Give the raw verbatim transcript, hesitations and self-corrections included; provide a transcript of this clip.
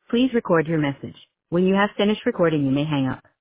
Please record your message. When you have finished recording, you may hang up.